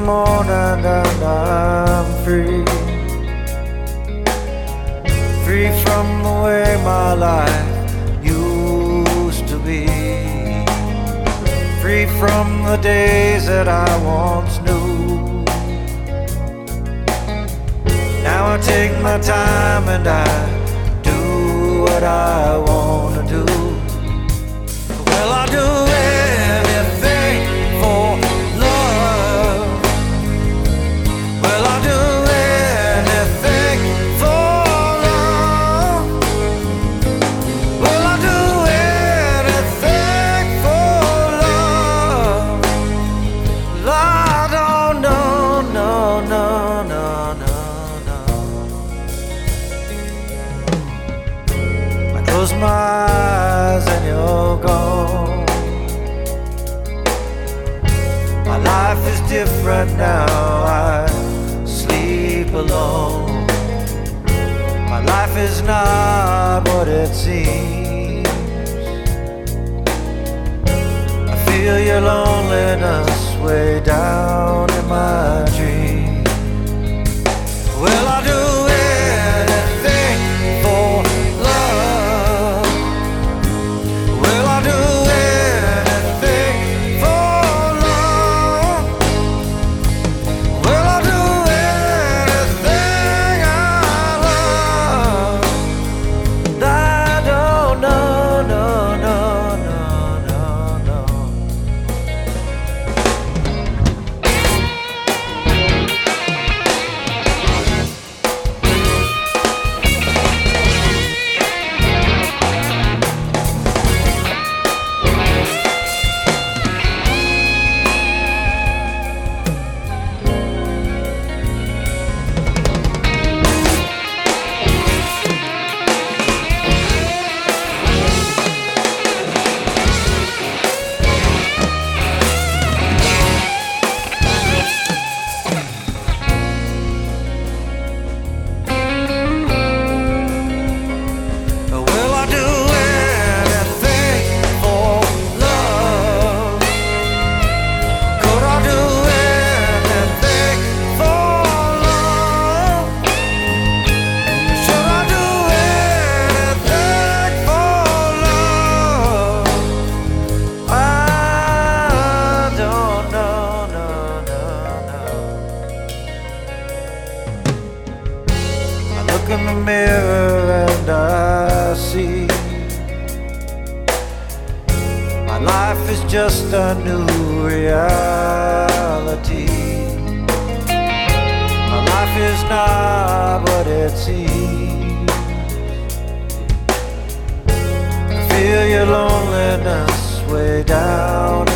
morning and I'm free. Free from the way my life used to be. Free from the days that I once knew. Now I take my time and I do what I want to do. Well, I do anything for love. Well, I do anything for love. Well, I do anything for love. I don't know, no, no, no, no, no. I close my eyes and you're gone. My life is different now, I sleep alone. My life is not what it seems. I feel your loneliness way down in my dreams. Well, I do anything for love. Well, I do anything for love. Well, I do anything I love. I don't know, no, no, no, no, no. Well, I do anything for love. Could I do anything for love? Should I do anything for love? I don't know, no, no, no. I look in the mirror and I see my life is just a new reality. My life is not what it seems. I feel your loneliness way down